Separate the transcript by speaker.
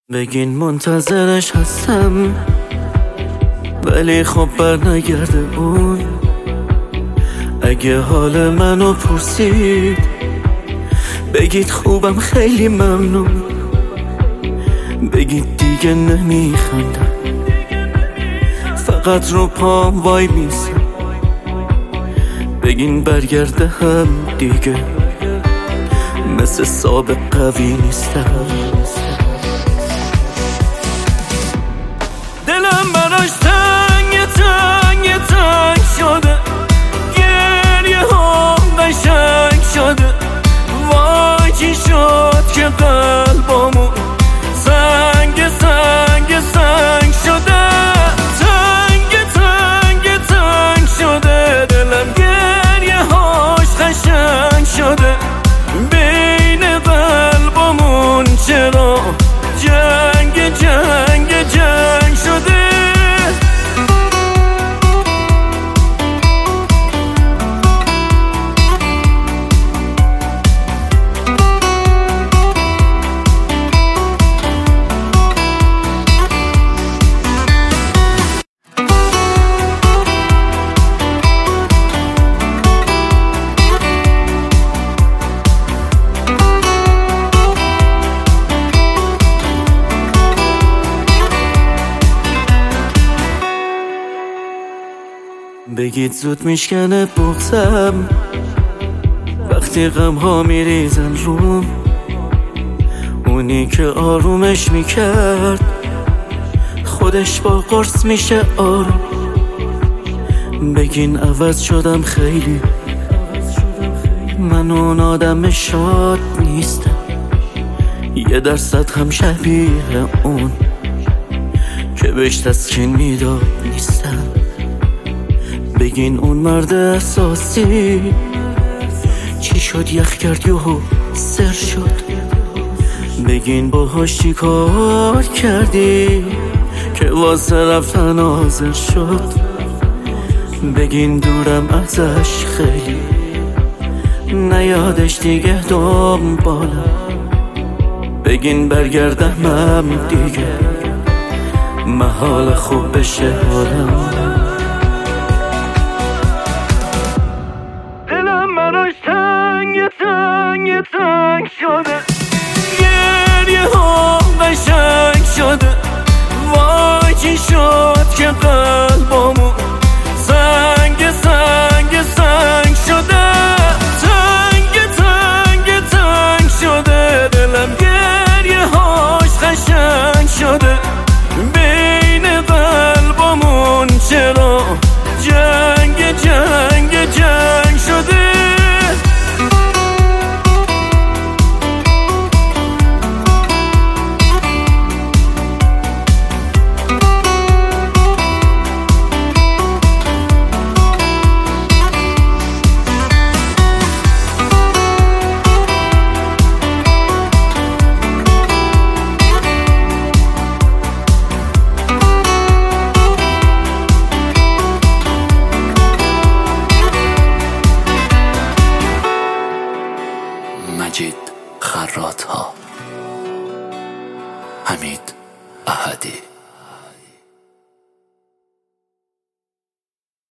Speaker 1: بگین منتظرش هستم، ولی خب بر نگرده اون. اگه حال منو پرسید بگید خوبم، خیلی ممنون. بگید دیگه نمیخندم، فقط رو پام وای میسم. بگین برگرده هم دیگه، مثل سابق قوی نیستم. دلم براش تنگ تنگ تنگ شده، گریه ها قشنگ شده. وای چی شد که قلبمون سنگ سنگ سنگ شده. تنگ تنگ تنگ شده دلم، گریه هاش قشنگ شده. بین قلبمون چرا جنگ جنگ جنگ شده. بگید زود میشکنه بغضم وقتی غم ها میریزن روم. اونی که آرومش میکرد خودش با قرص میشه آروم. بگین عوض شدم خیلی، من اون آدم شاد نیستم. 1% هم شبیه اون که بهش تسکین میداد نیستم. بگین اون مرد احساسی چی شد، یخ کرد یهو سر شد. بگین باهاش چی کار کردی که واسه رفتن حاضر شد. بگین دورم ازش خیلی، نیادش دیگه دنبالم. بگین برگردم دیگه، محال خوب بشه حالم. براش تنگ تنگ تنگ شده، گریه ها قشنگ شده. وای چی شد که قلبمون سنگ سنگ سنگ شده. تنگ تنگ تنگ شده دلم، گریه هاش قشنگ شده. بین قلبمون چرا جنگ جنگ جنگ شده.
Speaker 2: مجید خرات‌ها، حمید احدی.